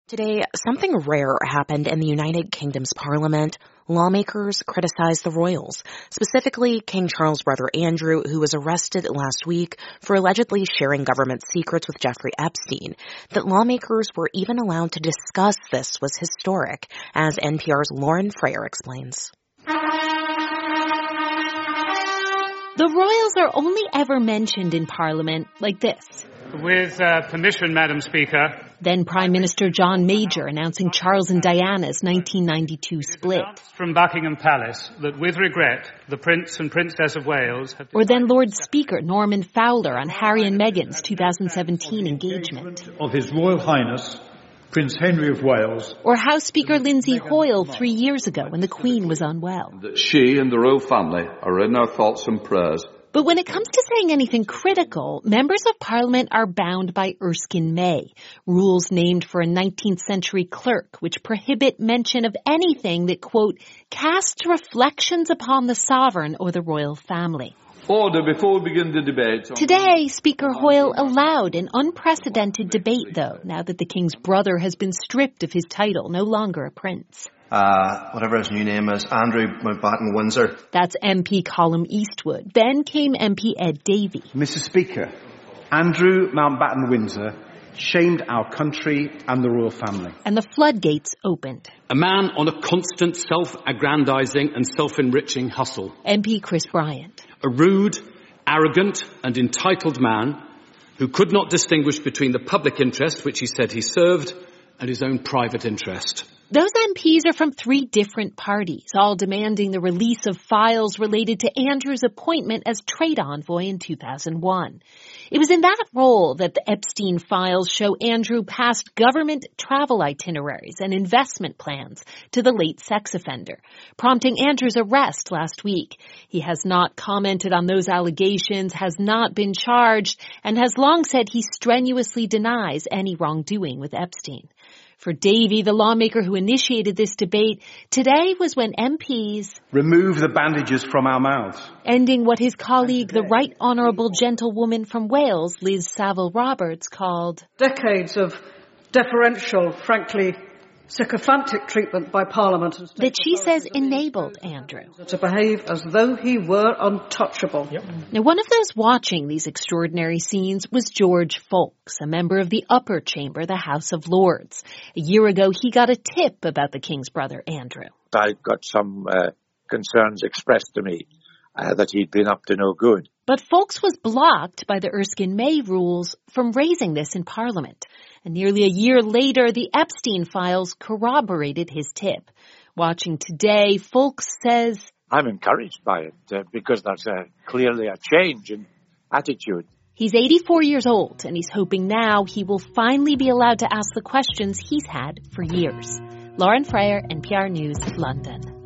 Today, something rare happened in the United Kingdom's parliament. Lawmakers criticized the royals, specifically King Charles' brother Andrew, who was arrested last week for allegedly sharing government secrets with Jeffrey Epstein. That lawmakers were even allowed to discuss this was historic, as NPR's Lauren Frayer explains. The royals are only ever mentioned in Parliament like this. With permission, Madam Speaker. Then Prime Minister John Major announcing Charles and Diana's 1992 split. From Buckingham Palace that with regret the Prince and Princess of Wales have... Or then Lord Speaker Norman Fowler on Harry and Meghan's 2017 engagement. Of His Royal Highness Prince Henry of Wales. Or House Speaker Lindsay Hoyle 3 years ago when the Queen was unwell. That she and the royal family are in our thoughts and prayers. But when it comes to saying anything critical, members of Parliament are bound by Erskine May, rules named for a 19th century clerk which prohibit mention of anything that, quote, casts reflections upon the sovereign or the royal family. Order before we begin the debate. Today, Speaker Hoyle allowed an unprecedented debate, though, now that the King's brother has been stripped of his title, no longer a prince. Whatever his new name is, Andrew Mountbatten Windsor. That's MP Colm Eastwood. Then came MP Ed Davey. Mr. Speaker, Andrew Mountbatten Windsor shamed our country and the royal family. And the floodgates opened. A man on a constant self-aggrandizing and self-enriching hustle. MP Chris Bryant. A rude, arrogant and entitled man who could not distinguish between the public interest, which he said he served, and his own private interest. Those MPs are from 3 different parties, all demanding the release of files related to Andrew's appointment as trade envoy in 2001. It was in that role that the Epstein files show Andrew passed government travel itineraries and investment plans to the late sex offender, prompting Andrew's arrest last week. He has not commented on those allegations, has not been charged, and has long said he strenuously denies any wrongdoing with Epstein. For Davey, the lawmaker who initiated this debate, today was when MPs remove the bandages from our mouths. Ending what his colleague, the Right Honourable Gentlewoman from Wales, Liz Saville-Roberts, called decades of deferential, frankly, sycophantic treatment by Parliament and that she says enabled Andrew to behave as though he were untouchable. Yep. Now, one of those watching these extraordinary scenes was George Folks, a member of the upper chamber, the House of Lords. A year ago, he got a tip about the King's brother, Andrew. I got some concerns expressed to me that he'd been up to no good. But Folks was blocked by the Erskine May rules from raising this in Parliament. And nearly a year later, the Epstein files corroborated his tip. Watching today, Folks says, I'm encouraged by it because there's clearly a change in attitude. He's 84 years old, and he's hoping now he will finally be allowed to ask the questions he's had for years. Lauren Frayer, NPR News, London.